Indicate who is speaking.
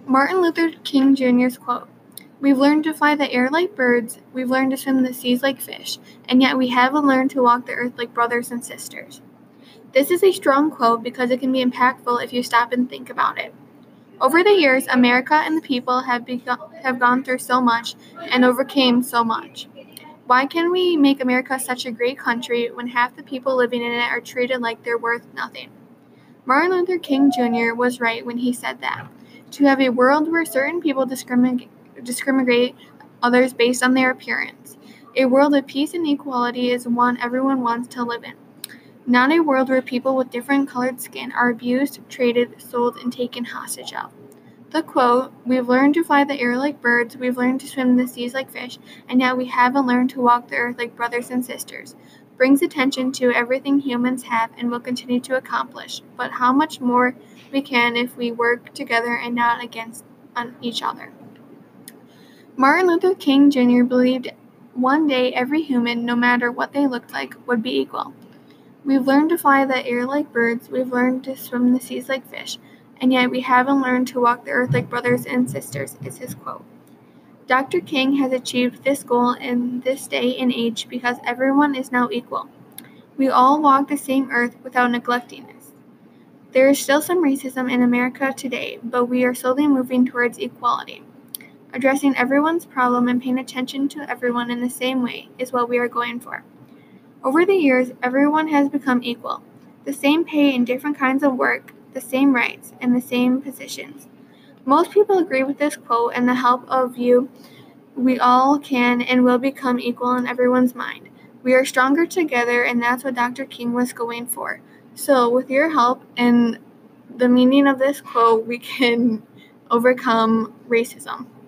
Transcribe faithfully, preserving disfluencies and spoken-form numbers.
Speaker 1: Martin Luther King Junior's quote, "We've learned to fly the air like birds, we've learned to swim the seas like fish, and yet we haven't learned to walk the earth like brothers and sisters." This is a strong quote because it can be impactful if you stop and think about it. Over the years, America and the people have, begun, have gone through so much and overcame so much. Why can we make America such a great country when half the people living in it are treated like they're worth nothing? Martin Luther King Junior was right when he said that. To have a world where certain people discriminate, discriminate others based on their appearance. A world of peace and equality is one everyone wants to live in. Not a world where people with different colored skin are abused, traded, sold, and taken hostage of. The quote, "We've learned to fly the air like birds, we've learned to swim the seas like fish, and yet we haven't learned to walk the earth like brothers and sisters," brings attention to everything humans have and will continue to accomplish, but how much more we can if we work together and not against each other. Martin Luther King Junior believed one day every human, no matter what they looked like, would be equal. "We've learned to fly the air like birds, we've learned to swim the seas like fish, and yet we haven't learned to walk the earth like brothers and sisters," is his quote. Doctor King has achieved this goal in this day and age because everyone is now equal. We all walk the same earth without neglecting this. There is still some racism in America today, but we are slowly moving towards equality. Addressing everyone's problem and paying attention to everyone in the same way is what we are going for. Over the years, everyone has become equal. The same pay in different kinds of work, the same rights, and the same positions. Most people agree with this quote, and the help of you, we all can and will become equal in everyone's mind. We are stronger together, and that's what Doctor King was going for. So, with your help and the meaning of this quote, we can overcome racism.